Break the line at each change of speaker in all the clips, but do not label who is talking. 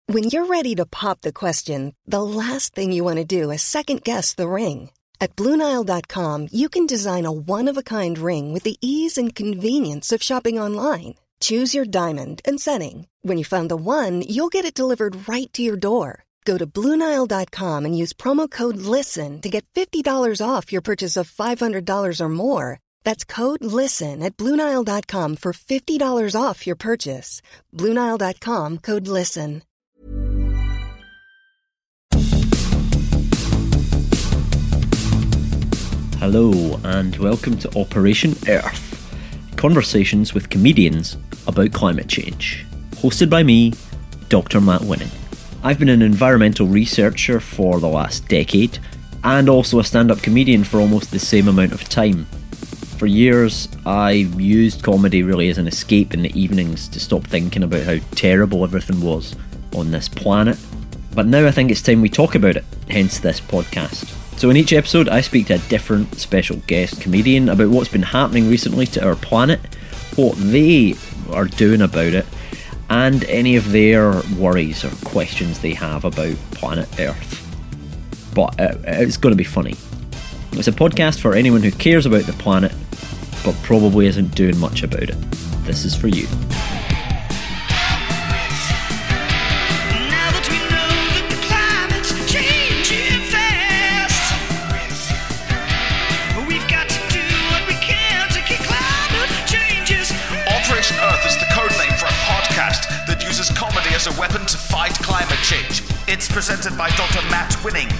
When you're ready to pop the question, the last thing you want to do is second-guess the ring. At BlueNile.com, you can design a one-of-a-kind ring with the ease and convenience of shopping online. Choose your diamond and setting. When you find the one, you'll get it delivered right to your door. Go to BlueNile.com and use promo code LISTEN to get $50 off your purchase of $500 or more. That's code LISTEN at BlueNile.com for $50 off your purchase. BlueNile.com, code LISTEN.
Hello and welcome to Operation Earth, conversations with comedians about climate change. Hosted by me, Dr. Matt Winning. I've been an environmental researcher for the last decade and also a stand-up comedian for almost the same amount of time. For years, I used comedy really as an escape in the evenings to stop thinking about how terrible everything was on this planet. But now I think it's time we talk about it, hence this podcast. So in each episode, I speak to a different special guest comedian about what's been happening recently to our planet, what they are doing about it, and any of their worries or questions they have about planet Earth. But it's going to be funny. It's a podcast for anyone who cares about the planet, but probably isn't doing much about it. This is for you.
Comedy as a weapon to fight climate change. It's presented by Dr. Matt Winning.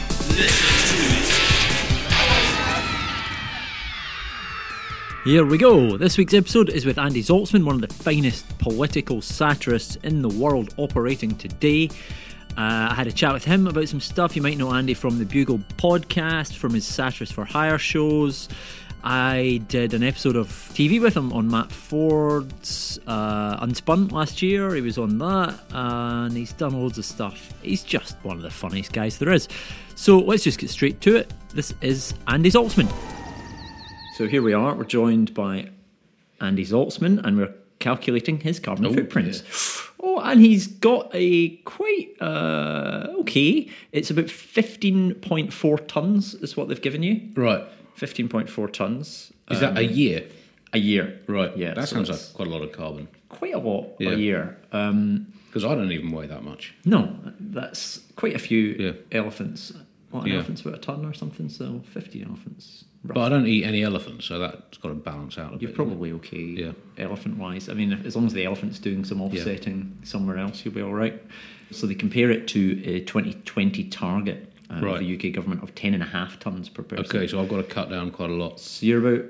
Here we go. This week's episode is with Andy Zaltzman, one of the finest political satirists in the world operating today. I had a chat with him about some stuff. You might know Andy from the Bugle podcast, from his Satirists for Hire shows. I did an episode of TV with him on Matt Ford's Unspun last year. He was on that, and he's done loads of stuff. He's just one of the funniest guys there is. So let's just get straight to it. This is Andy Zaltzman. So here we are. We're joined by Andy Zaltzman, and we're calculating his carbon footprints. Yeah. Oh, and he's got a quite okay. It's about 15.4 tonnes is what they've given you.
Right.
15.4 tonnes.
Is that a year?
A year.
Right.
Yeah.
That sounds like quite a lot of carbon.
Quite a lot a year.
Because I don't even weigh that much.
No, that's quite a few elephants. What, an elephant's about a tonne or something? So 50 elephants. Roughly.
But I don't eat any elephants, so that's got to balance out a bit.
You're probably okay, elephant-wise. I mean, as long as the elephant's doing some offsetting somewhere else, you'll be all right. So they compare it to a 2020 target. Of the UK government of 10.5 tonnes per person.
Okay, so I've got to cut down quite a lot.
So you're about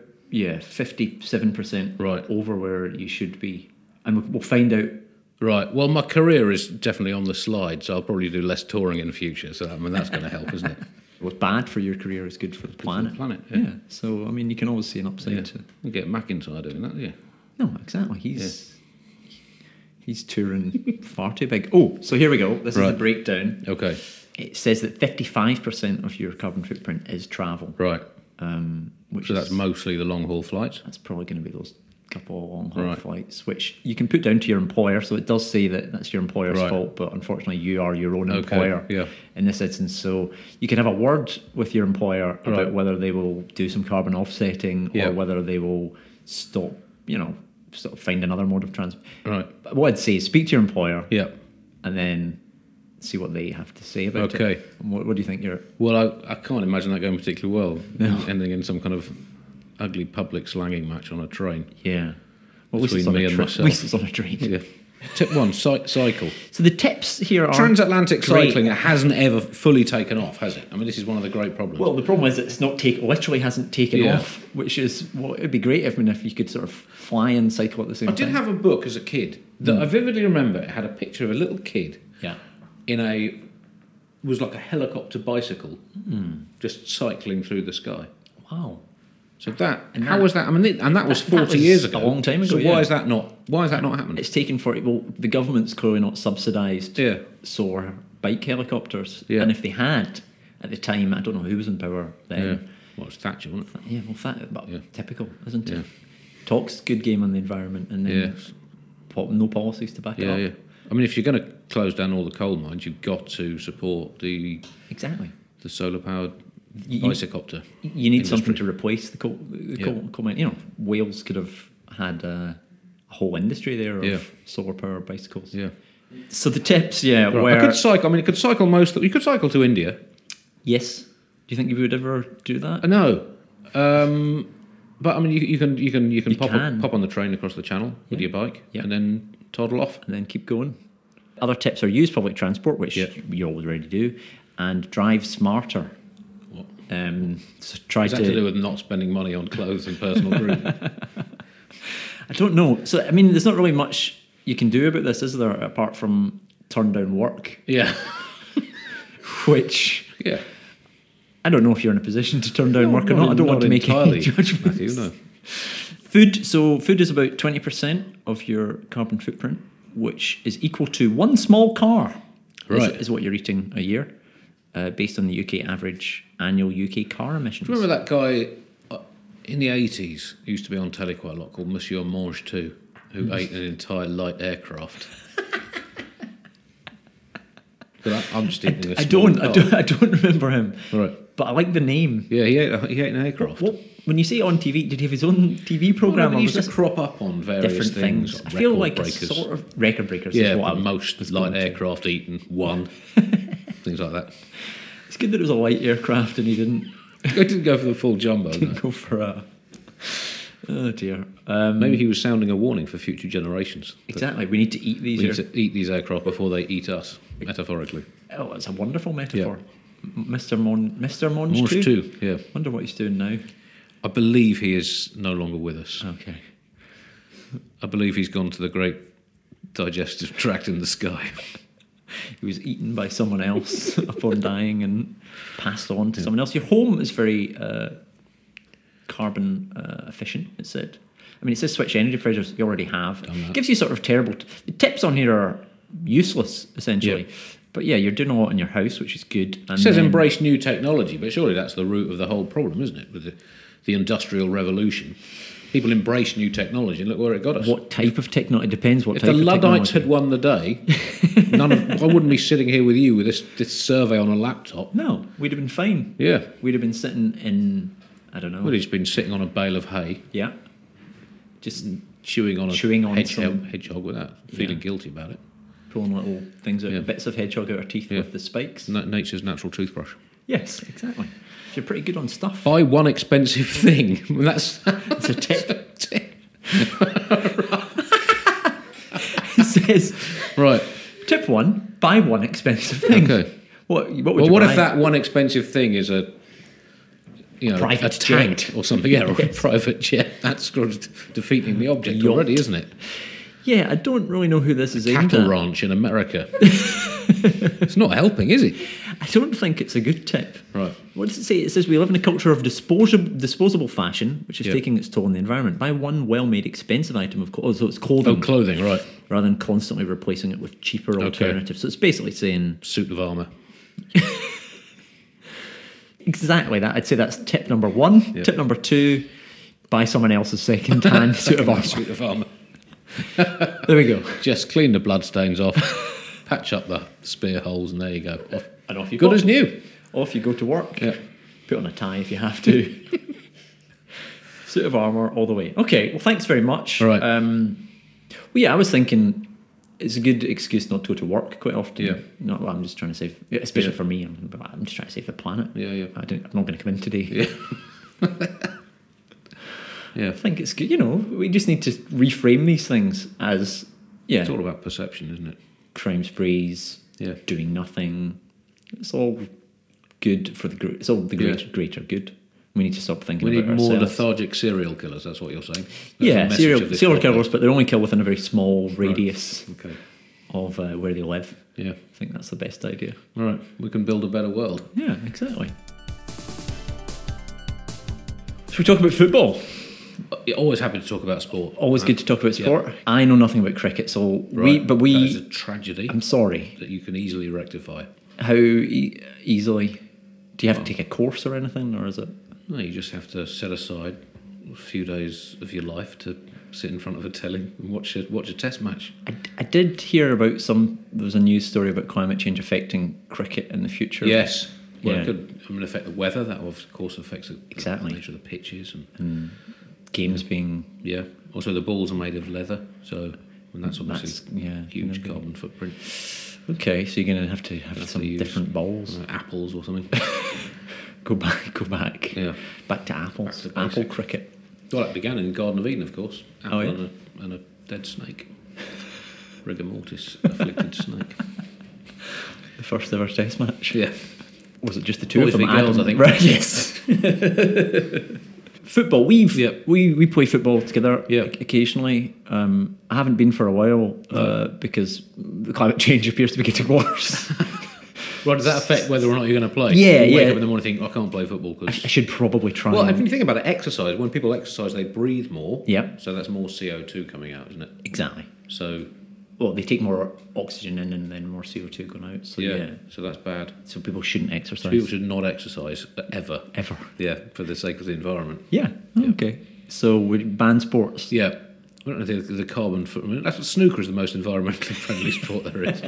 57% over where you should be, and we'll find out.
Right. Well, my career is definitely on the slide, so I'll probably do less touring in the future. So I mean, that's going to help, isn't it?
What's bad for your career is good for the planet.
Yeah.
So I mean, you can always see an upside to.
You get McIntyre doing that, yeah.
No, exactly. He's touring far too big. Oh, so here we go. This is the breakdown.
Okay.
It says that 55% of your carbon footprint is travel.
Right.
So
that's mostly the long-haul flights?
That's probably going to be those couple of long-haul flights, which you can put down to your employer. So it does say that that's your employer's fault, but unfortunately you are your own employer in this instance. So you can have a word with your employer about whether they will do some carbon offsetting or whether they will stop, sort of find another mode of transport.
Right.
But what I'd say is speak to your employer
and
then see what they have to say about it.
Okay.
What do you think
Well, I can't imagine that going particularly well.
No.
Ending in some kind of ugly public slanging match on a train.
Yeah. Well, at least it's on a train.
Yeah. Tip 1, cycle.
So the tips here are...
Transatlantic cycling hasn't ever fully taken off, has it? I mean, this is one of the great problems.
Well, the problem is that it's literally hasn't taken off, which is... Well, it would be great if you could sort of fly and cycle at the same time.
I did have a book as a kid that I vividly remember. It had a picture of a little kid was like a helicopter bicycle just cycling through the sky.
Wow.
So how was that? I mean, and that was 40 years ago.
A long time ago.
So why is that not happening?
It's taken 40. Well, the government's clearly not subsidised solar bike helicopters. Yeah. And if they had at the time, I don't know who was in power then.
Yeah. Well, it was Thatcher, wasn't it?
Yeah, well, typical, isn't it? Talks good game on the environment, and then no policies to back it up.
Yeah. I mean, if you're going to close down all the coal mines, you've got to support the
Exactly.
solar-powered
You-
bicycopter.
You need
industry.
something to replace the coal mine. You know, Wales could have had a whole industry there of solar powered bicycles.
Yeah.
So the tips, yeah,
Right.
were
I could cycle. I mean, you could cycle you could cycle to India.
yes. Do you think you would ever do that?
No. But I mean, you can
can.
pop on the train across the channel with your bike and then toddle off.
And then keep going. Other tips are use public transport, which you already do, and drive smarter.
What?
So try
Is that to do with not spending money on clothes and personal grooming?
I don't know. So I mean, there's not really much you can do about this, is there? Apart from turn down work,
Yeah.
which
Yeah.
I don't know if you're in a position to turn down work or not. I don't want to make
entirely,
any judgments.
Matthew, no.
Food. So food is about 20% of your carbon footprint, which is equal to one small car.
Right.
Is what you're eating a year, based on the UK average annual UK car emissions.
Do you remember that guy in the 80s who used to be on telly quite a lot called Monsieur Mange 2, who ate an entire light aircraft? But I'm just eating a
I
small
don't remember him.
Right.
But I like the name.
Yeah, he ate an aircraft.
What when you say on TV, did he have his own TV program?
Well,
or
he
was
used to
this
crop up on various
different
things.
things?
Like
I feel
record
like
breakers.
it's sort of record breakers.
Yeah,
is what
but
I
most
was
light
going to.
aircraft eaten, one. Things like that.
It's good that it was a light aircraft and he didn't
I didn't go for the full jumbo. No.
go for a. Oh dear.
Maybe he was sounding a warning for future generations.
Exactly. We need to eat these.
We need to eat these aircraft before they eat us, metaphorically.
Oh, it's a wonderful metaphor. Mr. Monge
Mange 2, yeah.
Wonder what he's doing now.
I believe he is no longer with us.
Okay.
I believe he's gone to the great digestive tract in the sky.
He was eaten by someone else upon dying and passed on to someone else. Your home is very carbon efficient, it said. I mean, it says switch energy pressures you already have. It gives you sort of terrible... the tips on here are useless, essentially.
Yeah.
But yeah, you're doing a lot in your house, which is good. And
It says
then-
embrace new technology, but surely that's the root of the whole problem, isn't it? With the Industrial Revolution. People embrace new technology, and look where it got us.
What type of technology? It depends what
If
type
the
of
Luddites
technology.
had won the day, I wouldn't be sitting here with you with this survey on a laptop.
No, we'd have been fine.
Yeah.
We'd have been sitting in, I don't know.
We'd have just been sitting on a bale of hay,
Yeah. Just
chewing on
some-
hedgehog without feeling guilty about it.
pulling little things out,
Yeah.
bits of hedgehog out our teeth
Yeah.
with the spikes.
Nature's natural toothbrush.
Yes, exactly. If you're pretty good on stuff.
Buy one expensive thing. That's
It's a tip. It says,
right.
tip 1, buy one expensive thing.
Okay.
What would
Well,
you
what
buy?
if that one expensive thing is a
Private
tank
jet.
or something? Yeah, or a
Yes.
private jet. That's sort of defeating the object
Yacht.
already, isn't it?
Yeah, I don't really know who this is aimed
Cattle
at.
ranch in America. It's not helping, is it?
I don't think it's a good tip.
Right.
What does it say? It says we live in a culture of disposable fashion, which is
Yeah.
taking its toll on the environment. Buy one well-made, expensive item of clothes. So it's clothing.
Oh, clothing, right.
Rather than constantly replacing it with cheaper alternatives. So it's basically saying
Suit of armour.
exactly that. I'd say that's tip number 1.
Yeah.
Tip number 2, buy someone else's second-hand suit of armour.
Suit of armour.
There we go.
Just clean the bloodstains off, patch up the spear holes, and there you go. Off.
And off you
Good
go.
as new.
Off you go to work.
Yeah.
Put on a tie if you have to. Suit of armour all the way. Okay, well, thanks very much.
All right.
Well, yeah, I was thinking it's a good excuse not to go to work quite often.
Yeah.
No, well, I'm just trying to save, especially
Yeah.
for me, I'm just trying to save the planet.
Yeah, yeah.
I'm not going to come in today.
Yeah. Yeah.
I think it's good. You know, we just need to reframe these things as,
It's all about perception, isn't it?
crime sprees,
Yeah.
doing nothing. It's all good for the it's all the greater good. We need to stop thinking
We need
about
more
ourselves.
lethargic serial killers, that's what you're saying? That's the
Yeah,
message of this
serial
podcast.
killers, but they only kill within a very small radius
Okay.
of where they live.
Yeah.
I think that's the best idea.
All right. We can build a better world.
Yeah, exactly. Should we talk about football?
You're always happy to talk about sport.
Always good to talk about sport. I know nothing about cricket, so
Right. That is a
we.
tragedy
I'm sorry.
that you can easily rectify.
How easily? Do you have to take a course or anything, or is it?
No, you just have to set aside a few days of your life to sit in front of a telly and watch a test match.
I did hear about there was a news story about climate change affecting cricket in the future.
Yes. Well,
Yeah.
it could affect the weather. That, of course, affects the nature of the pitches. And
Games being...
yeah. Also, the balls are made of leather, so that's obviously huge carbon footprint.
Okay, so you're going to have to have some
use,
different balls.
Apples or something.
Go back.
Yeah.
Back to apples.
Back to
Apple
basics.
cricket.
Well, that began in Garden of Eden, of course. Apple
yeah?
and a dead snake. Rigor mortis afflicted snake.
The first ever test match.
Yeah.
Was it just the two
Boys
of them?
v girls, I think.
Right, yes. Football. We play football together occasionally. I haven't been for a while because the climate change appears to be getting worse.
Well, does that affect whether or not you're going to play?
Yeah,
you wake
yeah.
up in the morning and think, I can't play football because...
I should probably try.
Well, if you think about it, exercise. When people exercise, they breathe more.
Yeah.
So that's more CO2 coming out, isn't it?
Exactly.
So...
Well, they take more oxygen in and then more CO2 going out. So yeah.
So that's bad.
So people shouldn't exercise.
People should not exercise ever.
Ever.
Yeah, for the sake of the environment.
Yeah. Okay. So we ban sports.
Yeah. I don't know the carbon footprint. That's what snooker is the most environmentally friendly sport there is.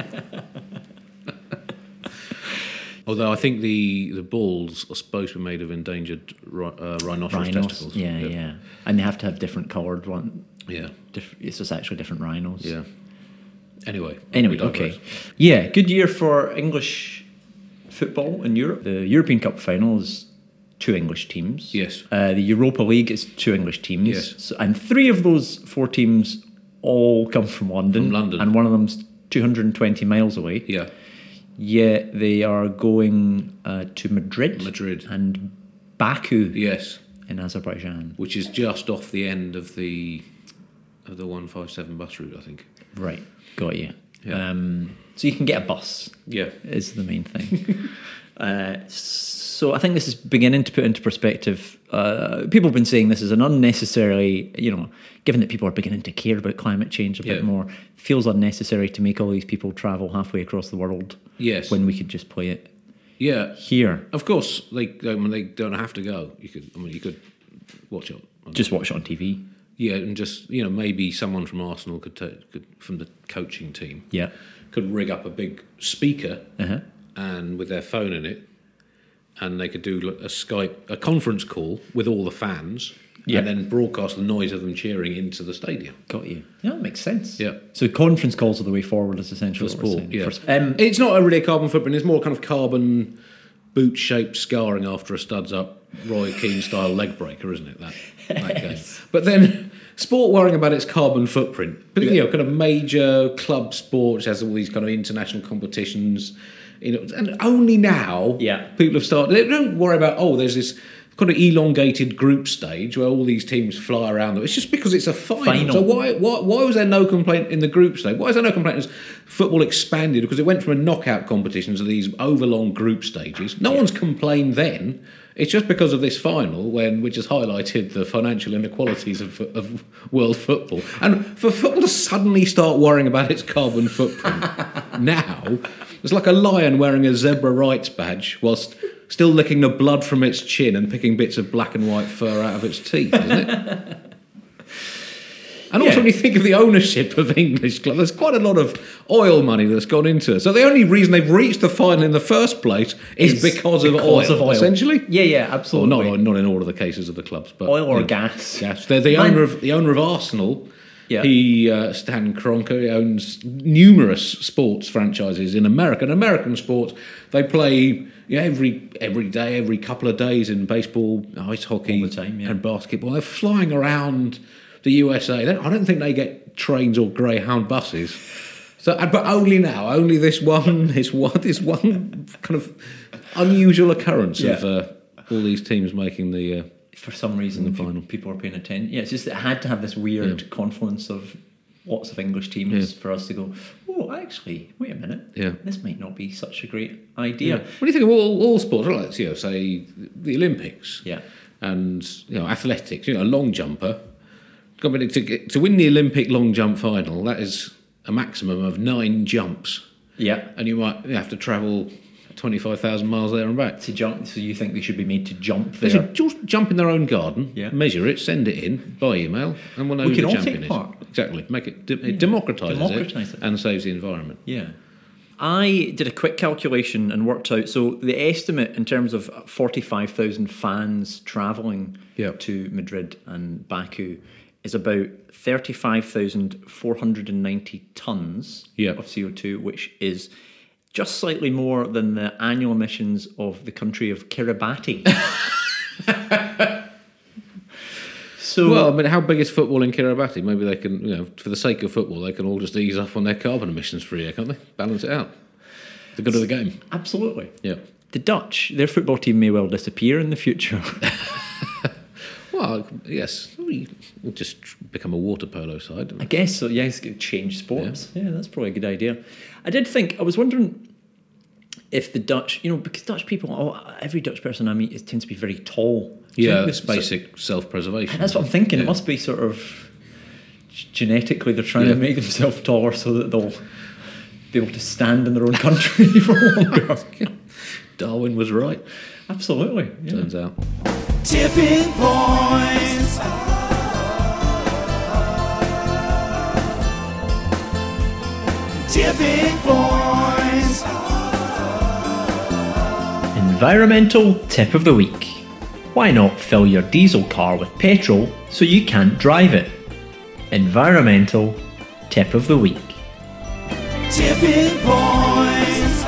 Although I think the balls are supposed to be made of endangered rhinoceros testicles.
Yeah. And they have to have different coloured one.
Yeah.
It's just actually different rhinos.
Yeah. Anyway,
okay. Yeah, good year for English football in Europe. The European Cup final is 2 English teams.
Yes.
The Europa League is 2 English teams.
Yes.
So, and 3 of those 4 teams all come from London.
From London.
And one of them's 220 miles away.
Yeah.
Yet they are going to Madrid.
Madrid.
And Baku.
Yes.
In Azerbaijan.
Which is just off the end of the 157 bus route, I think.
Right. Got you.
Yeah.
So you can get a bus.
Yeah.
Is the main thing. So I think this is beginning to put into perspective. People have been saying this is an unnecessarily, given that people are beginning to care about climate change a bit more, feels unnecessary to make all these people travel halfway across the world.
Yes.
When we could just play it.
Yeah.
Here.
Of course, they don't have to go. You could watch it.
Just watch it on TV.
Yeah, and just maybe someone from Arsenal could from the coaching team.
Yeah.
Could rig up a big speaker and with their phone in it, and they could do a conference call with all the fans, and then broadcast the noise of them cheering into the stadium.
Got you. Yeah, that makes sense.
Yeah.
So conference calls are the way forward is essentially
For
what we're
sport.
saying.
Yeah. It's not really a carbon footprint. It's more kind of carbon boot-shaped scarring after a studs-up Roy Keane style leg breaker, isn't it? That game. But then sport worrying about its carbon footprint, but kind of major club sports has all these kind of international competitions, and only now people have started. They don't worry about there's this kind of elongated group stage where all these teams fly around. It's just because it's a final. So why was there no complaint in the group stage? Why is there no complaint as football expanded? Because it went from a knockout competition to these overlong group stages. No one's complained then. It's just because of this final, which has highlighted the financial inequalities of world football. And for football to suddenly start worrying about its carbon footprint now, it's like a lion wearing a zebra rights badge whilst still licking the blood from its chin and picking bits of black and white fur out of its teeth, isn't it? And also when you think of the ownership of English clubs, there's quite a lot of oil money that's gone into it. So the only reason they've reached the final in the first place is because of oil, essentially.
Yeah, absolutely.
Well, not in all of the cases of the clubs, but
oil or gas.
Gas. They're the owner of Arsenal.
Yeah.
Stan Kroenke, owns numerous sports franchises in America. And American sports, they play every day, every couple of days in baseball, ice hockey,
all the time,
and basketball. They're flying around the USA. I don't think they get trains or Greyhound buses. So, but only now, only this one kind of unusual occurrence of all these teams making the.
For some reason, the final people are paying attention. Yeah, it's just it had to have this weird confluence of lots of English teams for us to go, oh, actually, wait a minute.
Yeah.
This might not be such a great idea.
Yeah. What do you think of all sports? Like, say the Olympics.
Yeah.
And athletics. A long jumper. To win the Olympic long jump final, that is a maximum of 9 jumps.
Yeah.
And you might have to travel 25,000 miles there and back.
To jump, so you think they should be made to jump
They
there?
should just jump in their own garden,
Yeah.
measure it, send it in by email, and we'll know
We
who
can
the
all
champion
take part.
is. Exactly. Make it, it democratises
Democratise it.
and saves the environment.
Yeah. I did a quick calculation and worked out. So the estimate in terms of 45,000 fans travelling
Yeah.
to Madrid and Baku is about 35,490 tonnes
Yeah.
of CO2, which is just slightly more than the annual emissions of the country of Kiribati. So,
Well, I mean, how big is football in Kiribati? Maybe they can, for the sake of football, they can all just ease off on their carbon emissions for a year, can't they? Balance it out. The good of the game.
absolutely.
Yeah.
The Dutch, their football team may well disappear in the future.
Well, yes. We'll just become a water polo side.
I guess so. Yes, change sports. Yeah, that's probably a good idea. I was wondering if the Dutch, because Dutch people, every Dutch person I meet tends to be very tall.
Yeah, it's basic self-preservation.
That's what I'm thinking.
Yeah.
It must be sort of genetically they're trying to make themselves taller so that they'll be able to stand in their own country for longer.
Darwin was right,
Absolutely. Yeah.
turns out.
Tipping Point. Tipping Point.
Environmental tip of the week. Why not fill your diesel car with petrol so you can't drive it? Environmental tip of the week.
Tipping Point.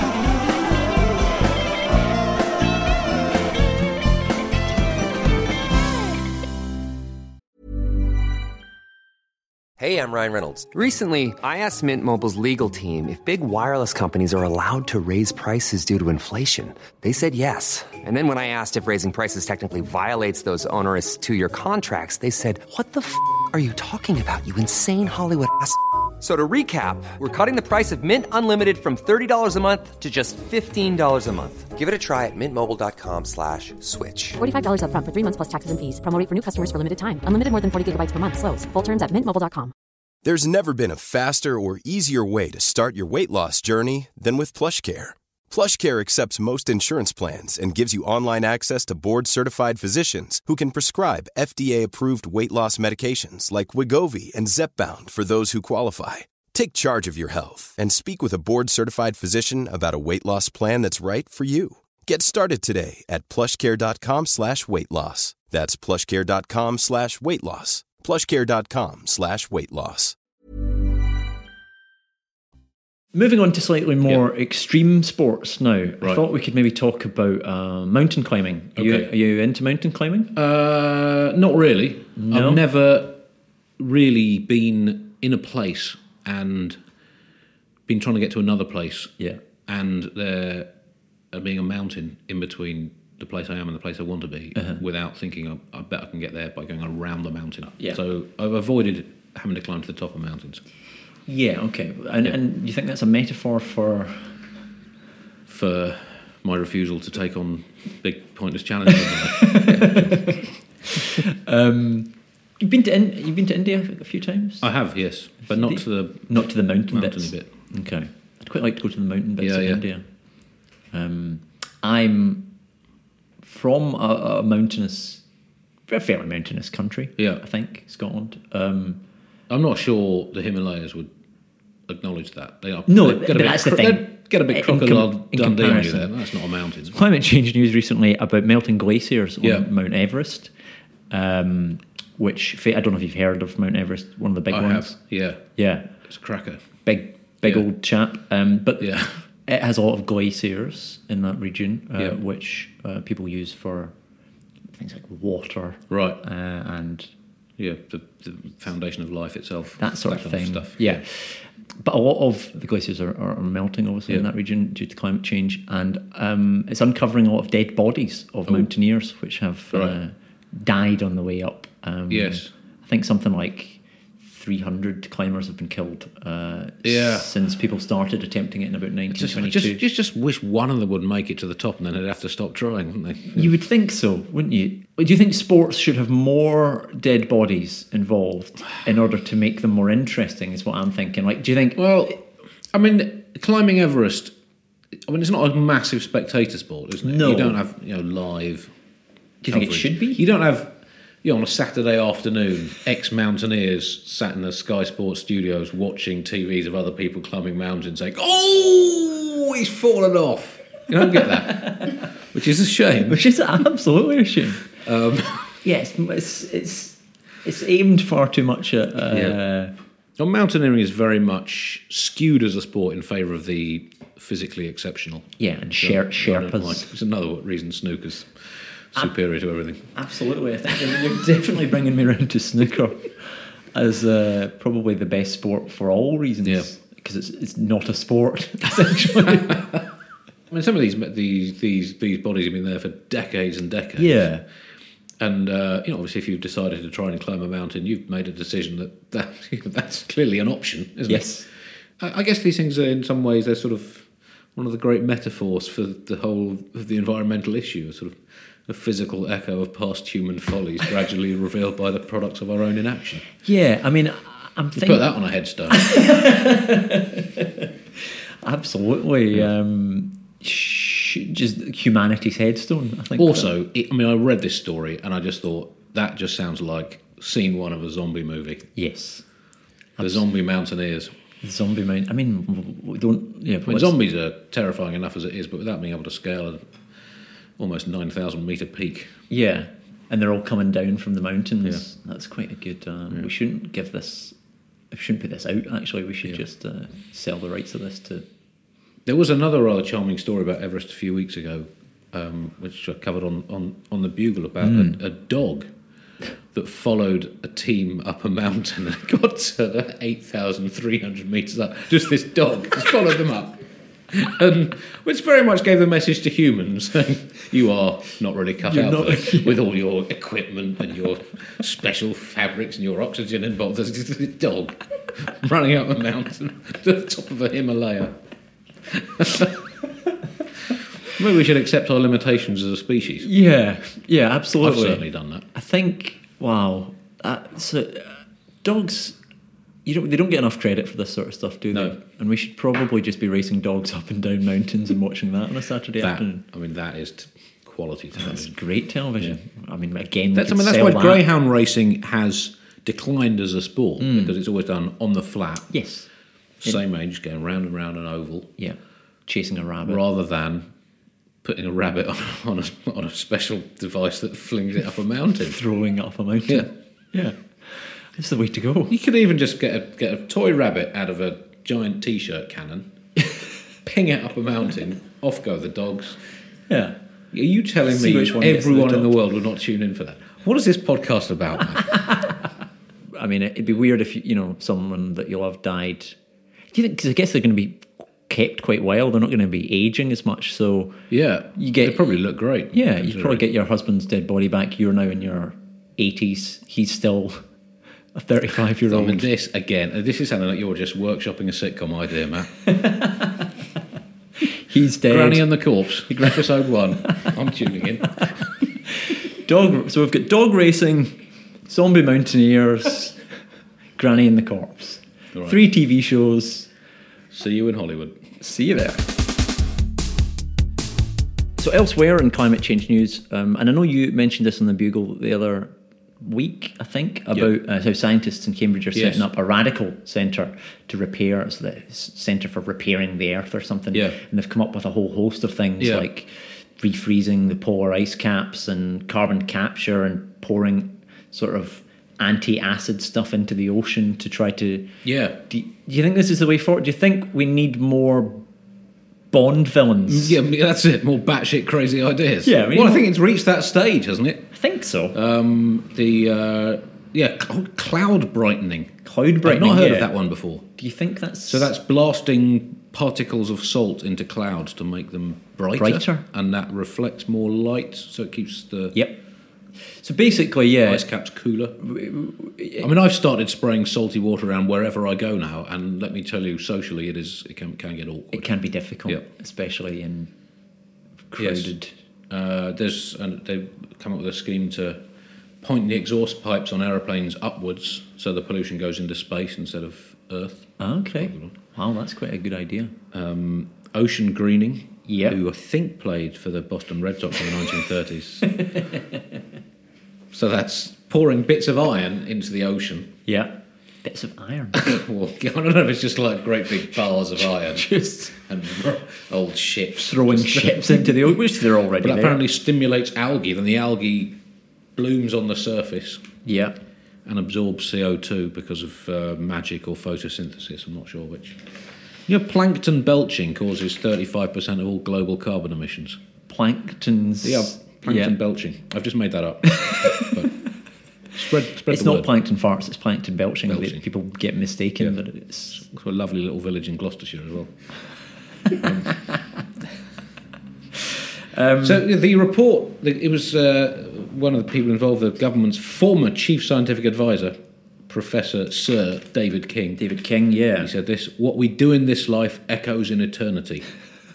Hey, I'm Ryan Reynolds. Recently, I asked Mint Mobile's legal team if big wireless companies are allowed to raise prices due to inflation. They said yes. And then when I asked if raising prices technically violates those onerous 2-year contracts, they said, "What the f*** are you talking about, you insane Hollywood ass?" So to recap, we're cutting the price of Mint Unlimited from $30 a month to just $15 a month. Give it a try at mintmobile.com/switch.
$45 up front for 3 months plus taxes and fees. Promo rate for new customers for limited time. Unlimited more than 40 gigabytes per month. Slows full terms at mintmobile.com.
There's never been a faster or easier way to start your weight loss journey than with PlushCare. PlushCare accepts most insurance plans and gives you online access to board-certified physicians who can prescribe FDA-approved weight loss medications like Wegovy and Zepbound for those who qualify. Take charge of your health and speak with a board-certified physician about a weight loss plan that's right for you. Get started today at plushcare.com/weight loss. That's plushcare.com/weight loss. plushcare.com/weight loss.
Moving on to slightly more extreme sports now. I
Right.
thought we could maybe talk about mountain climbing.
Okay.
Are you into mountain climbing?
Not really.
No?
I've never really been in a place and been trying to get to another place.
Yeah.
And there being a mountain in between the place I am and the place I want to be without thinking, I bet I can get there by going around the mountain.
Yeah.
So I've avoided having to climb to the top of mountains.
Yeah, okay. And you think that's a metaphor for...
For my refusal to take on big pointless challenges.
You've been to India a few times?
I have, yes, but not to the
Not to the mountain
mountainy
bits.
bit.
Okay. I'd quite like to go to the mountain bits
Yeah,
of
yeah.
India. I'm from a fairly mountainous country.
Yeah.
I think Scotland.
I'm not sure the Himalayas would acknowledge that. They are.
No,
they've got a
but
bit
that's the thing.
They'd get a bit
In
crocodile
in
Dundee on you
comparison.
there. That's not a mountain.
Climate change news recently about melting glaciers on
Yeah.
Mount Everest, which I don't know if you've heard of Mount Everest, one of the big
I
ones.
have. Yeah,
Yeah,
it's a cracker.
big
Yeah.
old chap. But
Yeah.
it has a lot of glaciers in that region,
Yeah.
which people use for things like water,
Right.
and
Yeah, the foundation of life itself.
that sort of
kind
thing.
stuff.
Yeah. But a lot of the glaciers are melting, obviously, in
Yeah.
that region due to climate change, and it's uncovering a lot of dead bodies of mountaineers which have
Right.
died on the way up.
Yes.
I think something like 300 climbers have been killed
Yeah.
since people started attempting it in about 1922.
Just wish one of them would make it to the top, and then they'd have to stop trying, wouldn't they?
You would think so, wouldn't you? Do you think sports should have more dead bodies involved in order to make them more interesting, is what I'm thinking. Like, do you think...
Well, I mean, climbing Everest, I mean, it's not a massive spectator sport, isn't it?
No.
You don't have live.
Do you think it
coverage.
should be?
You don't have. On a Saturday afternoon, ex-mountaineers sat in the Sky Sports studios watching TVs of other people climbing mountains saying, "Oh, he's fallen off." You don't get that, which is a shame.
Which is absolutely a shame. Yes, it's aimed far too much at.
Well, mountaineering is very much skewed as a sport in favour of the physically exceptional.
Yeah, and
I don't
Sherpas.
like- It's another reason snooker's superior to everything.
Absolutely, I think you're definitely bringing me around to snooker as probably the best sport for all reasons.
Yeah.
Because it's not a sport essentially.
I mean, some of these bodies have been there for decades and decades.
Yeah.
And obviously, if you've decided to try and climb a mountain, you've made a decision that's clearly an option, isn't
Yes.
it? I guess these things are, in some ways, they're sort of one of the great metaphors for the whole of the environmental issue, sort of a physical echo of past human follies gradually revealed by the products of our own inaction.
Yeah, I mean, I'm thinking.
Put that on a headstone.
Absolutely. Just humanity's headstone, I think.
Also, I read this story and I just thought, that just sounds like scene one of a zombie movie.
Yes.
The zombie mountaineers.
Zombie mount. I mean, we don't. Yeah,
I mean, zombies are terrifying enough as it is, but without being able to scale an almost 9,000 metre peak.
Yeah, and they're all coming down from the mountains. Yeah. That's quite a good. We shouldn't give this. We shouldn't put this out. Actually, we should just sell the rights of this to.
There was another rather charming story about Everest a few weeks ago, which I covered on the Bugle about a dog that followed a team up a mountain and got to 8,300 metres up. Just this dog just followed them up. Which very much gave the message to humans saying, you are not really cut out for this, with all your equipment and your special fabrics and your oxygen involved. There's just this dog running up a mountain to the top of a Himalaya. Maybe we should accept our limitations as a species.
Yeah, absolutely.
I've certainly done that.
I think, wow. Dogs, they don't get enough credit for this sort of stuff, do they?
No.
And we should probably just be racing dogs up and down mountains and watching that on a Saturday afternoon.
I mean, that is quality television.
That's great television. Yeah. I mean, again,
that's why greyhound racing has declined as a sport, because it's always done on the flat.
Yes.
Same age, going round and round an oval.
Yeah, chasing a rabbit.
Rather than putting a rabbit on a special device that flings it up a mountain.
Throwing it up a mountain. Yeah. That's the way to go.
You could even just get a toy rabbit out of a giant T-shirt cannon, ping it up a mountain, off go the dogs.
Yeah.
Are you telling me everyone in the world would not tune in for that? What is this podcast about?
I mean, it'd be weird if someone that you love died. Do you think? Because I guess they're going to be kept quite well. They're not going to be aging as much. So
yeah, they probably look great.
Yeah, you probably get your husband's dead body back. You're now in your 80s. He's still a 35-year-old.
I mean, this is sounding like you're just workshopping a sitcom idea, Matt.
He's dead.
Granny and the Corpse, episode 1. I'm tuning in.
So we've got dog racing, zombie mountaineers, Granny and the Corpse. Right. 3 TV shows.
See you in Hollywood.
See you there. So elsewhere in climate change news, and I know you mentioned this on the Bugle the other week, I think, about how scientists in Cambridge are setting up a radical centre to repair, so the Centre for Repairing the Earth or something. Yeah. And they've come up with a whole host of things like refreezing the polar ice caps and carbon capture and pouring sort of anti-acid stuff into the ocean to try to...
Yeah.
Do you think this is the way forward? Do you think we need more Bond villains?
Yeah, that's it. More batshit crazy ideas.
Yeah.
I think it's reached that stage, hasn't it?
I think so.
Cloud brightening.
Cloud brightening,
I've not heard of that one before.
Do you think that's...
So that's blasting particles of salt into clouds to make them brighter. And that reflects more light, so it keeps the...
Yep. So basically,
ice caps cooler. I mean, I've started spraying salty water around wherever I go now, and let me tell you, socially, it can get awkward.
It can be difficult, especially in crowded.
Yes. They've come up with a scheme to point the exhaust pipes on aeroplanes upwards, so the pollution goes into space instead of Earth.
Okay. Wow, that's quite a good idea.
Ocean greening. who I think played for the Boston Red Sox in the 1930s. So that's pouring bits of iron into the ocean.
Yeah. Bits of iron.
Well, I don't know if it's just like great big bars of iron. And old ships.
Throwing ships into the ocean, which they're already
But
there.
apparently stimulates algae. Then the algae blooms on the surface.
Yeah.
And absorbs CO2 because of magic or photosynthesis. I'm not sure which. You know, plankton belching causes 35% of all global carbon emissions.
Plankton's...
Yeah, plankton belching. I've just made that up. But spread
it's
the
not
word.
plankton farts, it's plankton belching.
Belching.
People get mistaken,
Yeah.
but it's...
It's a lovely little village in Gloucestershire as well. So the report, it was one of the people involved, the government's former chief scientific advisor, Professor Sir David King.
David King, yeah.
He said this: "What we do in this life echoes in eternity."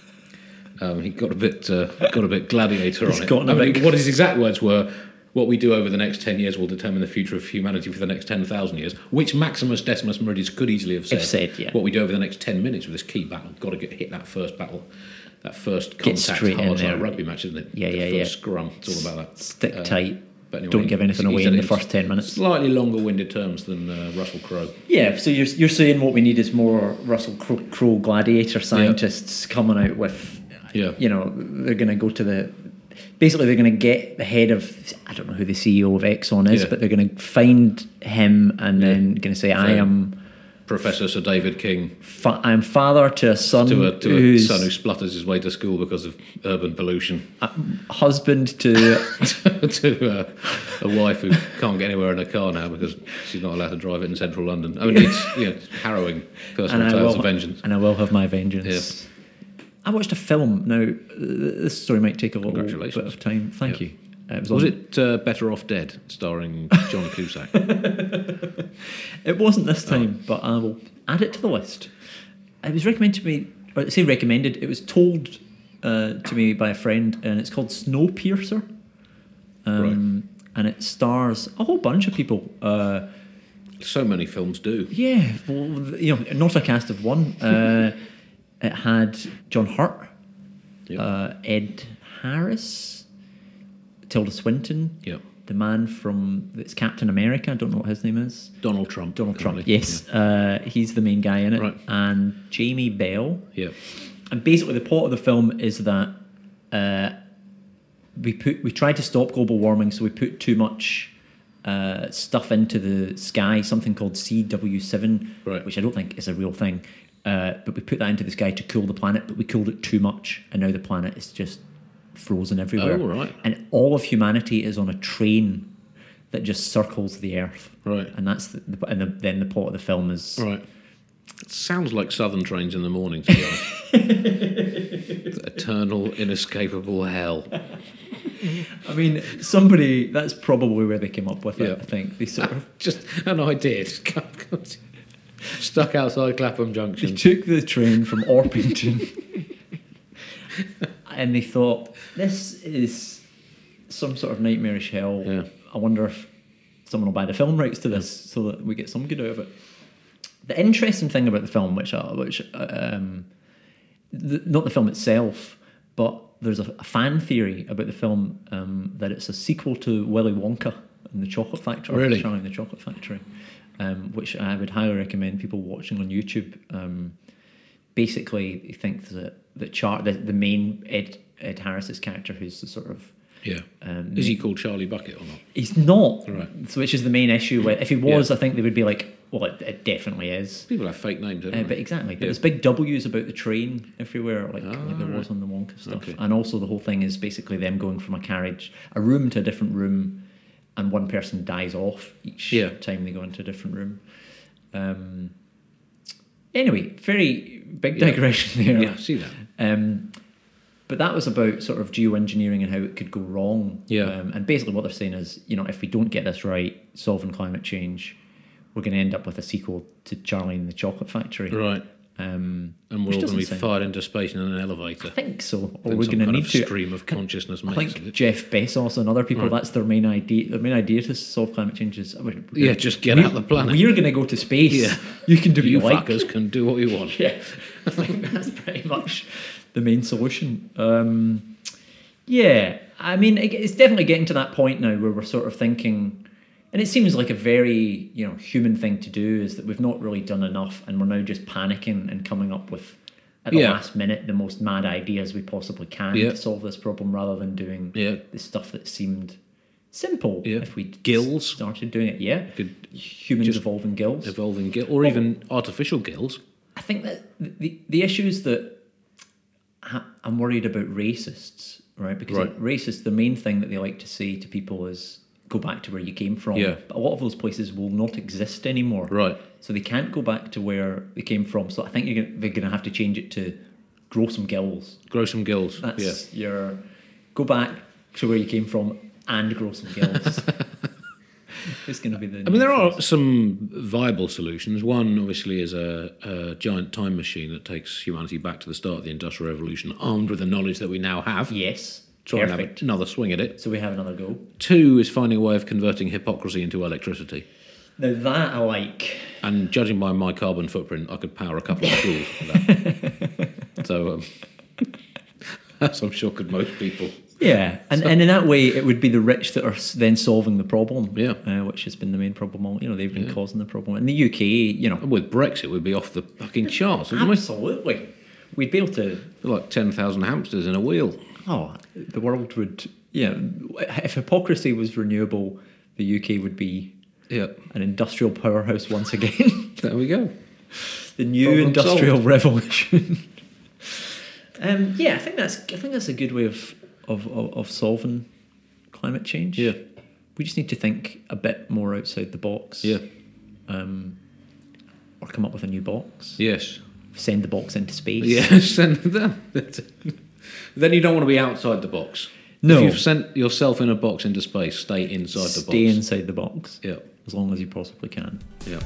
He got a bit gladiator on it. What his exact words were: "What we do over the next 10 years will determine the future of humanity for the next 10,000 years," which Maximus Decimus Meridius could easily have said.
Yeah.
What we do over the next 10 minutes with this key battle, got to hit that first battle, that first
Get
contact,
straight in
hard
there.
like a rugby match, isn't it?
Yeah,
The
yeah,
first scrum, it's all about that.
Stick tight.
But anyway,
Don't give anything
he
away
said
in
it
the first 10 minutes.
Slightly longer-winded terms than Russell Crowe.
Yeah, so you're saying what we need is more Russell Crowe gladiator scientists coming out with, you know, they're going to go to the... Basically, they're going to get the head of... I don't know who the CEO of Exxon is, but they're going to find him and then going to say, I am...
Professor Sir David King.
I'm father to a son
to a son who splutters his way to school because of urban pollution.
Husband to...
to a wife who can't get anywhere in a car now because she's not allowed to drive it in central London. I mean, it's harrowing personal tales of vengeance.
And I will have my vengeance.
Yes.
I watched a film. Now, this story might take a little bit of time. Thank you.
Was it Better Off Dead, starring John Cusack?
It wasn't this time, but I will add it to the list. It was recommended to me, or I say recommended, it was told to me by a friend, and it's called Snowpiercer. And it stars a whole bunch of people.
So many films do.
Yeah, well, you know, not a cast of one. It had John Hurt, Ed Harris, Tilda Swinton, the man from it's Captain America. I don't know what his name is.
Donald Trump.
Yes, he's the main guy in it, and Jamie Bell.
Yeah.
And basically, the plot of the film is that we tried to stop global warming, so we put too much stuff into the sky, something called CW7, which I don't think is a real thing. But we put that into the sky to cool the planet, but we cooled it too much, and now the planet is just frozen everywhere.
Oh, right.
And all of humanity is on a train that just circles the Earth.
Right.
And that's then the plot of the film is...
Right. It sounds like Southern Trains in the morning, to be honest. Eternal, inescapable hell.
I mean, that's probably where they came up with it, I think. They sort of...
Just an idea. Stuck outside Clapham Junction.
They took the train from Orpington and they thought, this is some sort of nightmarish hell.
Yeah.
I wonder if someone will buy the film rights to this so that we get some good out of it. The interesting thing about the film, not the film itself, but there's a fan theory about the film that it's a sequel to Willy Wonka and the Chocolate Factory.
Really?
Charlie and the Chocolate Factory. Which I would highly recommend people watching on YouTube. Basically, he thinks that the main Ed Harris's character, who's the sort of
is he called Charlie Bucket or not?
He's not.
Right.
So which is the main issue with. If he was, I think they would be like, well, it definitely is.
People have fake names, don't they?
But exactly. But there's big W's about the train everywhere, like there was on the Wonka stuff.
Okay.
And also the whole thing is basically them going from a room to a different room. And one person dies off each time they go into a different room. Anyway, very big digression there.
Yeah, I see that.
But that was about sort of geoengineering and how it could go wrong.
Yeah.
And basically what they're saying is, you know, if we don't get this right, solving climate change, we're going to end up with a sequel to Charlie and the Chocolate Factory.
Right. And we're all going to be fired into space in an elevator.
I think so.
Or
we're going to need to
stream of consciousness.
I think Jeff Bezos and other people, that's their main idea. Their main idea to solve climate change is
just get out the planet.
We're going to go to space.
Yeah.
You can do what you like.
Fuckers can do what you want.
Yeah. I think that's pretty much the main solution. Yeah, I mean, it's definitely getting to that point now where we're sort of thinking, and it seems like a very, human thing to do, is that we've not really done enough, and we're now just panicking and coming up with, at the last minute, the most mad ideas we possibly can to solve this problem, rather than doing the stuff that seemed simple if we started doing it. Humans evolving gills.
Or even artificial gills.
I think that the issues that I'm worried about racists, right? Because racists, the main thing that they like to say to people is, go back to where you came from.
Yeah.
But a lot of those places will not exist anymore.
Right.
So they can't go back to where they came from. So I think they're going to have to change it to grow some gills.
Grow some gills.
That's go back to where you came from and grow some gills. It's going to be the...
I mean, there are some viable solutions. One, obviously, is a giant time machine that takes humanity back to the start of the Industrial Revolution, armed with the knowledge that we now have.
Yes.
Try and have another swing at it.
So we have another go. 2
is finding a way of converting hypocrisy into electricity.
Now that I like.
And judging by my carbon footprint, I could power a couple of schools with that. So, as I'm sure could most people.
Yeah, and in that way, it would be the rich that are then solving the problem,
yeah,
which has been the main problem. They've been causing the problem. In the UK,
And with Brexit, we'd be off the fucking charts.
Absolutely. We'd be able to...
like 10,000 hamsters in a wheel.
Oh, the world would... if hypocrisy was renewable, the UK would be an industrial powerhouse once again.
There we go.
The new
Problem
industrial
solved.
Revolution. I think that's a good way of solving climate change.
Yeah.
We just need to think a bit more outside the box.
Yeah.
Or come up with a new box.
Yes.
Send the box into space.
Yeah, send that. Then you don't want to be outside the box.
No.
If you've sent yourself in a box into space, stay inside the box.
Stay inside the box.
Yeah.
As long as you possibly can.
Yeah.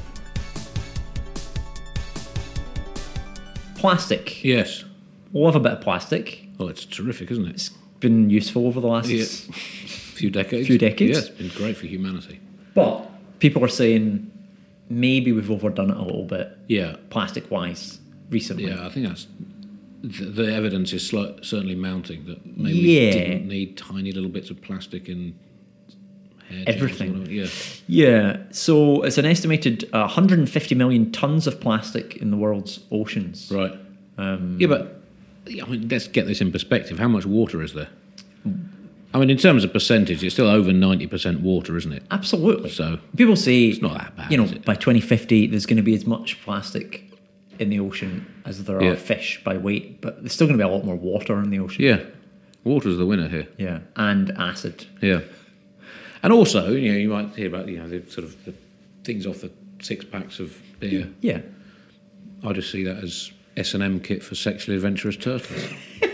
Plastic.
Yes.
We'll have a bit of plastic.
Oh, it's terrific, isn't it?
It's been useful over the last
few decades.
Yeah, it's
been great for humanity.
But people are saying maybe we've overdone it a little bit.
Yeah.
Plastic-wise, recently.
Yeah, I think that's... The evidence is certainly mounting that maybe we didn't need tiny little bits of plastic in hair
everything.
Yeah.
So it's an estimated 150 million tons of plastic in the world's oceans.
Right. But let's get this in perspective. How much water is there? I mean, in terms of percentage, it's still over 90% water, isn't it?
Absolutely.
So
people say
it's not that bad.
By 2050, there's going to be as much plastic in the ocean as there are fish by weight, but there's still going to be a lot more water in the ocean.
Yeah, water's the winner here.
Yeah, and acid.
Yeah, and also, you might hear about the sort of the things off the 6-packs of beer.
Yeah,
I just see that as S&M kit for sexually adventurous turtles.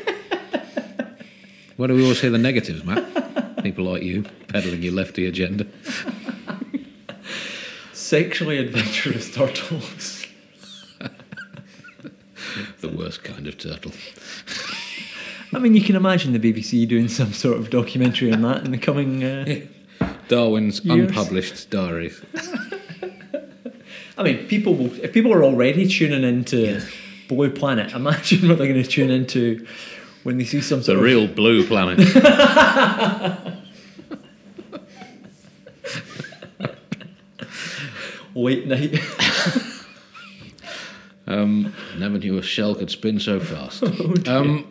Where do we always hear the negatives, Matt? People like you peddling your lefty agenda.
Sexually adventurous turtles.
The worst kind of turtle.
I mean, you can imagine the BBC doing some sort of documentary on that in the coming
Darwin's
years.
Unpublished diaries.
I mean, if people are already tuning into Blue Planet, imagine what they're going to tune into when they see some sort of...
The real Blue Planet.
Late night.
Never knew a shell could spin so fast.
Oh,
the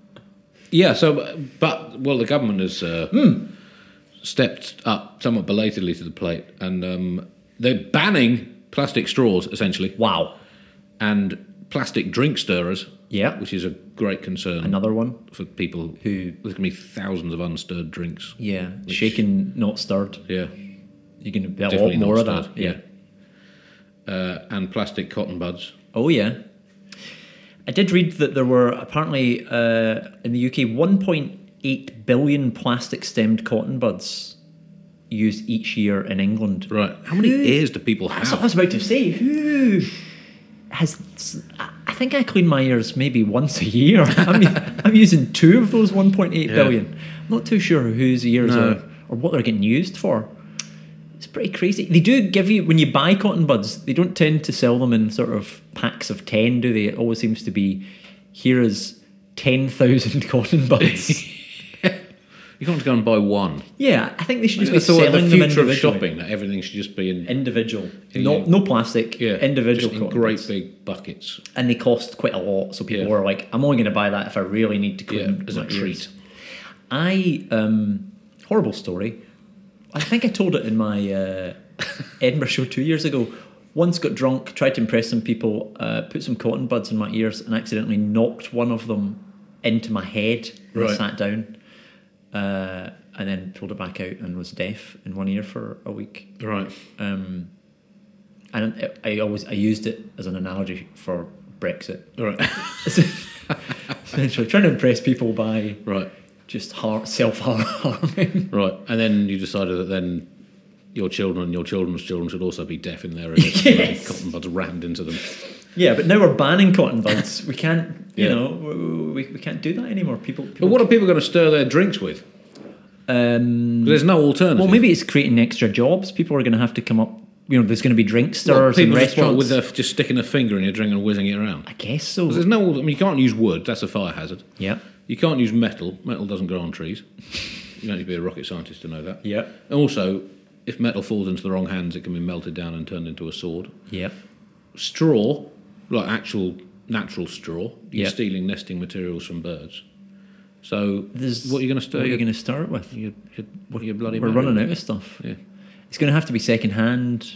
government has stepped up somewhat belatedly to the plate, and they're banning plastic straws, essentially.
Wow.
And plastic drink stirrers.
Yeah.
Which is a great concern.
Another one.
For people who... There's going to be thousands of unstirred drinks.
Yeah. Shaken, not stirred.
Yeah.
You're going to be a lot more of that.
Yeah. And plastic cotton buds.
Oh, yeah. I did read that there were apparently in the UK 1.8 billion plastic-stemmed cotton buds used each year in England.
Right. How many ears do people have?
That's what I was about to say. Who has... I think I clean my ears maybe once a year. I'm using 2 of those 1.8 billion. I'm not too sure whose ears are or what they're getting used for. It's pretty crazy. They do give you, when you buy cotton buds, they don't tend to sell them in sort of packs of 10, do they? It always seems to be, here is 10,000 cotton buds.
You can't go and buy one.
Yeah, I think they should just be
That's the
selling them
future of
individually.
shopping. That everything should just be in
Individual.
Yeah.
No plastic.
yeah,
Individual
just in
cotton
great
buds.
big buckets.
And they cost quite a lot, so people
Yeah.
were like, I'm only going to buy that if I really need to
Yeah,
clean
as a
my
treat.
ears. Horrible story. I think I told it in my Edinburgh show 2 years ago. Once got drunk, tried to impress some people, put some cotton buds in my ears and accidentally knocked one of them into my head when I
Right.
sat down. And then pulled it back out and was deaf in one ear for a week.
Right.
And I used it as an analogy for Brexit.
Right.
Essentially, trying to impress people by
Right.
just self-harming.
Right. And then you decided that then your children and your children's children should also be deaf in their ears.
Yes.
Cotton buds rammed into them.
Yeah, but now we're banning cotton buds. We can't,
Yeah.
we can't do that anymore. People
But what are people going to stir their drinks with? There's no alternative.
Well, maybe it's creating extra jobs. People are going to have to come up. There's going to be drink stirrers in
people
restaurants.
with their, just sticking a finger in your drink and whizzing it around.
I guess so.
'Cause there's no. I mean, you can't use wood. That's a fire hazard.
Yeah.
You can't use metal. Metal doesn't grow on trees. You don't need to be a rocket scientist to know that.
Yeah.
And also, if metal falls into the wrong hands, it can be melted down and turned into a sword.
Yeah.
Straw, like actual natural straw, you're
Yeah.
stealing nesting materials from birds. So,
There's-
what are you going to stir?
What are you going to start with?
Your bloody
We're
mad
running
with?
out of stuff.
Yeah.
It's going to have to be second-hand.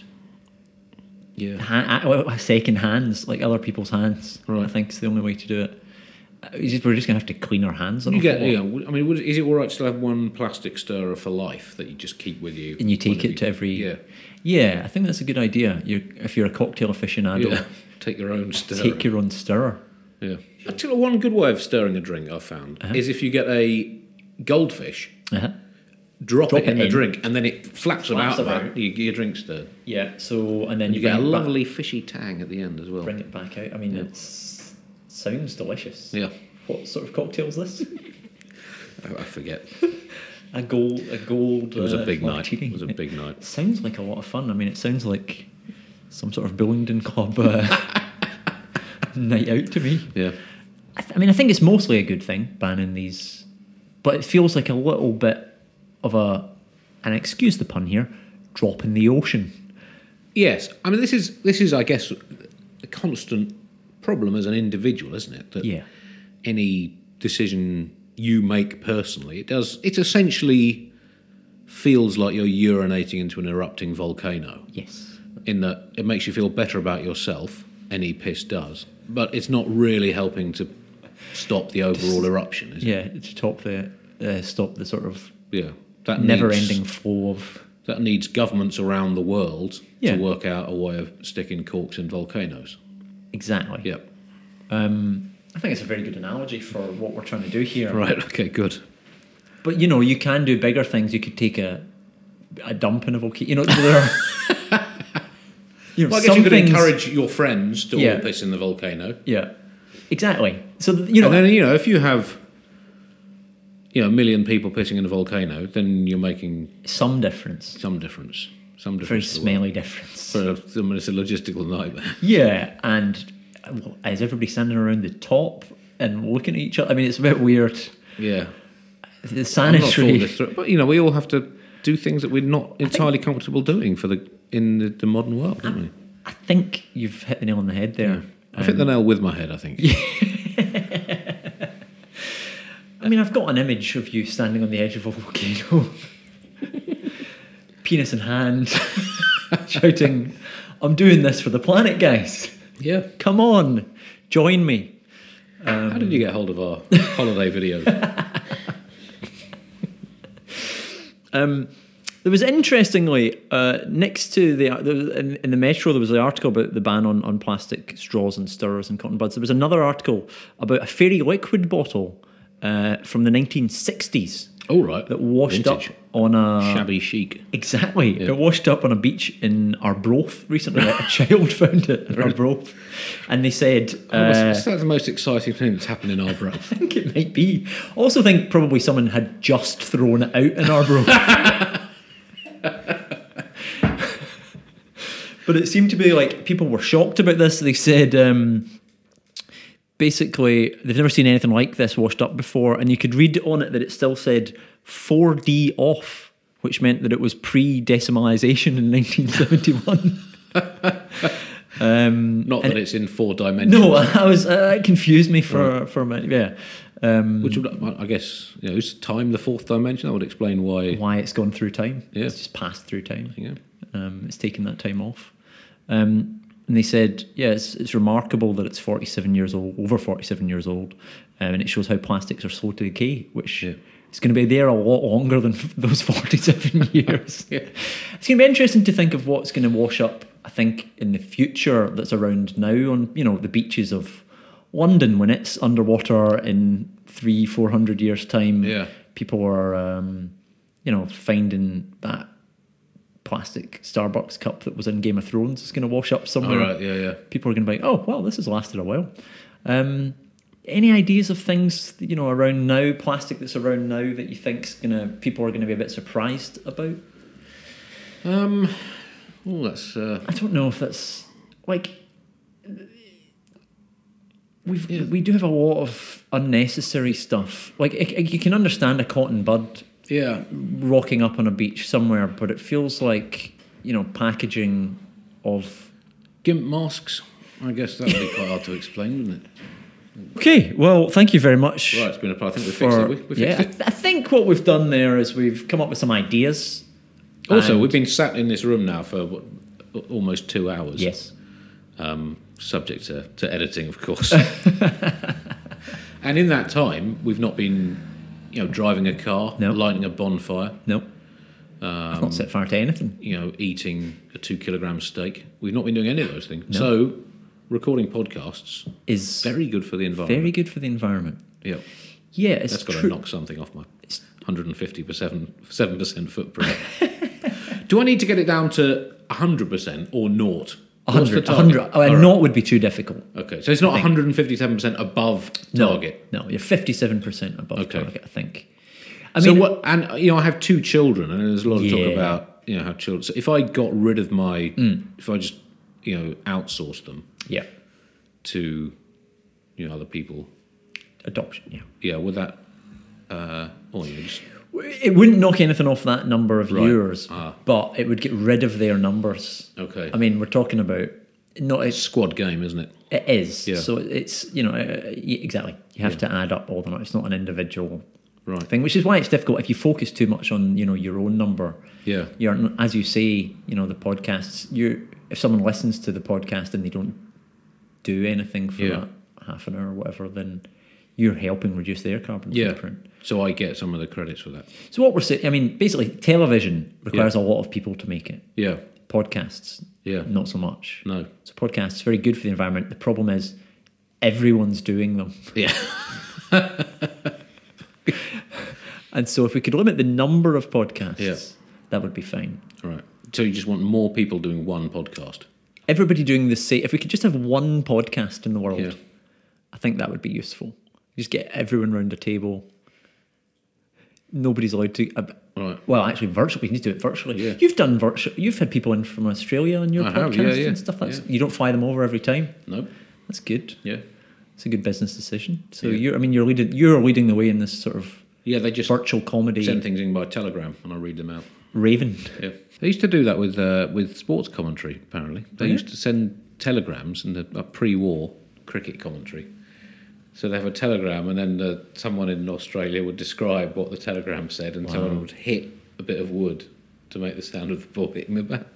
Yeah.
Second hands, like other people's hands.
Right.
I think it's the only way to do it. We're just going to have to clean our hands.
You get, I mean, is it all right to still have one plastic stirrer for life that you just keep with you?
And you take
whenever
it to every...
Yeah.
Yeah, I think that's a good idea. If you're a cocktail aficionado,
Yeah. Take your own stirrer.
take your own stirrer.
Yeah. I tell you one good way of stirring a drink I've found is if you get a goldfish, drop it in the drink, and then it flaps
Flaps
about.
about.
Your drink stirred.
Yeah, so... And then
You get a
bring it back-
lovely fishy tang at the end as well.
Bring it back out. I mean, it sounds delicious.
Yeah.
What sort of cocktail is this?
I forget.
A gold.
It was a big night.
martini.
It was a big night.
Sounds like a lot of fun. I mean, it sounds like some sort of Billingdon Club night out to me.
Yeah.
I mean, I think it's mostly a good thing, banning these, but it feels like a little bit of and excuse the pun here, drop in the ocean.
Yes. I mean, this is, I guess, a constant problem as an individual, isn't it? That
Yeah.
any decision you make personally, it essentially feels like you're urinating into an erupting volcano.
Yes.
In that it makes you feel better about yourself, any piss does, but it's not really helping to stop the overall eruption, is it?
Yeah, to stop the sort of
Yeah. That
never-ending flow of...
That needs governments around the world
Yeah.
to work out a way of sticking corks in volcanoes.
Exactly.
Yep.
I think it's a very good analogy for what we're trying to do here.
Right, okay, good.
But, you can do bigger things. You could take a dump in a volcano. There are...
Well, I guess
some
you could
things-
encourage your friends to
Yeah.
all piss in the volcano.
Yeah, exactly. So,
And then, if you have, a million people pissing in a volcano, then you're making
some difference.
some difference. Some
Very
difference. to the world.
smelly difference.
So, I mean, it's a logistical nightmare.
Yeah, and is everybody standing around the top and looking at each other? I mean, it's a bit weird.
Yeah.
The
I'm not
sanitary...
falling this through, but, we all have to do things that we're not entirely comfortable doing in the modern world, don't we?
I think you've hit the nail on the head there.
I've hit the nail with my head, I think.
I mean, I've got an image of you standing on the edge of a volcano, penis in hand, shouting, "I'm doing this for the planet, guys.
Yeah.
Come on, join me."
How did you get hold of our holiday videos?
There was interestingly next to in the Metro there was the article about the ban on plastic straws and stirrers and cotton buds. There was another article about a fairy liquid bottle from the 1960s.
Oh, right.
That washed
Vintage.
up on a
Shabby chic.
Exactly. It washed up on a beach in Arbroath recently. A child found it in Arbroath, and they said,
That's the most exciting thing that's happened in Arbroath.
I think it might be. I also think probably someone had just thrown it out in Arbroath. But it seemed to be like people were shocked about this. They said basically, they've never seen anything like this washed up before, and you could read on it that it still said 4D off, which meant that it was pre-decimalisation in 1971.
Not that it's in 4 dimensions.
No, that confused me for a minute. Yeah.
Which would, I guess, is time the 4th dimension? That would explain why
it's gone through time.
Yeah.
It's just passed through time.
Yeah.
It's taken that time off. And they said, it's remarkable that it's 47 years old, over 47 years old, and it shows how plastics are slow to decay, which it's going to be there a lot longer than those 47 years.
Yeah.
It's going to be interesting to think of what's going to wash up, I think, in the future that's around now on, the beaches of London when it's underwater in 300-400 years' time.
Yeah.
People are, finding that plastic Starbucks cup that was in Game of Thrones is going to wash up somewhere.
All right, yeah.
People are going to be like, oh, well, this has lasted a while. Any ideas of things, around now, plastic that's around now that you think people are going to be a bit surprised about?
That's...
I don't know if that's, like... We do have a lot of unnecessary stuff. Like, you can understand a cotton bud rocking up on a beach somewhere, but it feels like, packaging of...
GIMP masks. I guess that would be quite hard to explain, wouldn't it?
Okay, well, thank you very much.
Right, it's been I think we fixed it. We fixed it.
I think what we've done there is we've come up with some ideas.
Also, we've been sat in this room now for almost 2 hours.
Yes.
Subject to editing, of course. And in that time, we've not been, driving a car, lighting a bonfire.
No. I've not set fire to anything.
Eating a 2-kilogram steak. We've not been doing any of those things.
No.
So, recording podcasts
is
very good for the environment.
Very good for the environment.
Yeah.
Yeah, it's
That's got to knock something off my 157% footprint. Do I need to get it down to 100% or naught?
100. Naught would be too difficult.
Okay, so it's not 157% above target.
No, you're 57% above target, I think. I
have 2 children, and there's a lot of talk about how children. So if I got rid of my, if I just outsourced them, to other people,
adoption,
would that,
it wouldn't knock anything off that number of years, but it would get rid of their numbers.
Okay.
I mean, we're talking about not a
squad game, isn't it?
It is.
Yeah.
So it's exactly. You have to add up all the numbers. It's not an individual thing, which is why it's difficult if you focus too much on your own number.
Yeah.
You're, as you say, the podcasts. If someone listens to the podcast and they don't do anything for that half an hour or whatever, then you're helping reduce their carbon footprint.
So I get some of the credits for that.
So what we're saying, basically, television requires a lot of people to make it.
Yeah.
Podcasts, not so much.
No.
So podcasts, very good for the environment. The problem is everyone's doing them.
Yeah.
And so if we could limit the number of podcasts, that would be fine.
All right. So you just want more people doing one podcast?
Everybody doing the same. If we could just have one podcast in the world, I think that would be useful. Just get everyone around a table. Nobody's allowed to. Well, actually, virtually. We can just do it virtually. Yeah. You've done virtual. You've had people in from Australia on your podcast and stuff. You don't fly them over every time.
No,
that's good.
Yeah,
it's a good business decision. So you're leading the way in this sort of
they just
virtual comedy.
Send things in by telegram and I read them out.
Raven.
Yeah, they used to do that with sports commentary. Apparently, they used to send telegrams and a pre-war cricket commentary. So they have a telegram, and then someone in Australia would describe what the telegram said, and someone would hit a bit of wood to make the sound of the ball hitting the bat.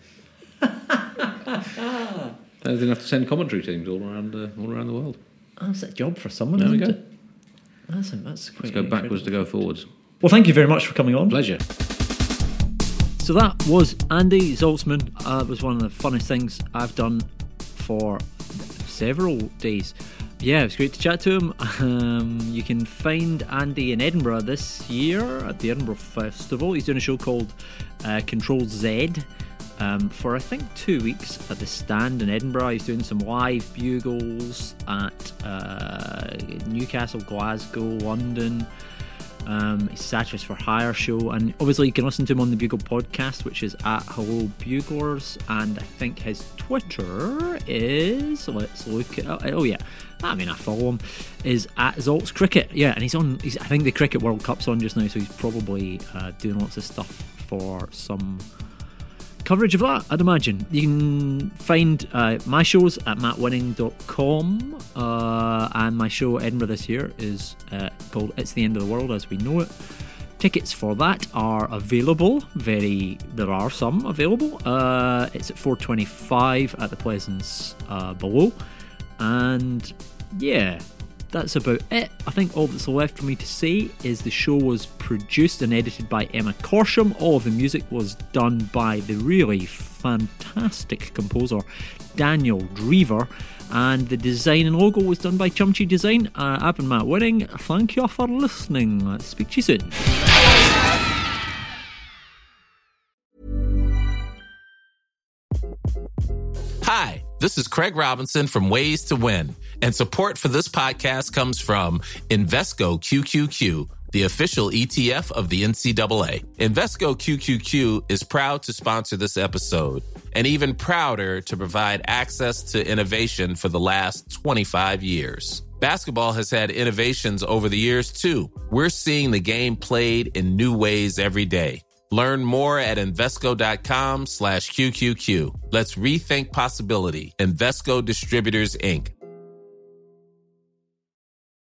They didn't have to send commentary teams all around the world.
That's a job for someone,
there we
isn't
go.
it? That's quite.
Let's go backwards to go forwards.
Well, thank you very much for coming on.
Pleasure.
So that was Andy Zaltzman. It was one of the funnest things I've done for several days. Yeah, it was great to chat to him. You can find Andy in Edinburgh this year at the Edinburgh Festival. He's doing a show called Control Z for I think 2 weeks at the Stand in Edinburgh. He's doing some live bugles at Newcastle, Glasgow, London, His Satirist for Hire show, and obviously you can listen to him on the Bugle podcast, which is at Hello Buglers, and I think his Twitter is, let's look it up. Oh yeah, I mean I follow him, is at Zolt's Cricket. Yeah, and I think the Cricket World Cup's on just now, so he's probably doing lots of stuff for some coverage of that, I'd imagine. You can find my shows at mattwinning.com, and my show Edinburgh this year is called It's the End of the World as We Know It. Tickets for that are available. There are some available. It's at $4.25 at the Pleasance below, and yeah, that's about it. I think all that's left for me to say is the show was produced and edited by Emma Corsham. All of the music was done by the really fantastic composer Daniel Drever, and the design and logo was done by Chumchi Design. I've been Matt Winning. Thank you for listening. I'll speak to you soon.
Hi, this is Craig Robinson from Ways to Win, and support for this podcast comes from Invesco QQQ, the official ETF of the NCAA. Invesco QQQ is proud to sponsor this episode, and even prouder to provide access to innovation for the last 25 years. Basketball has had innovations over the years, too. We're seeing the game played in new ways every day. Learn more at Invesco.com/QQQ. Let's rethink possibility. Invesco Distributors, Inc.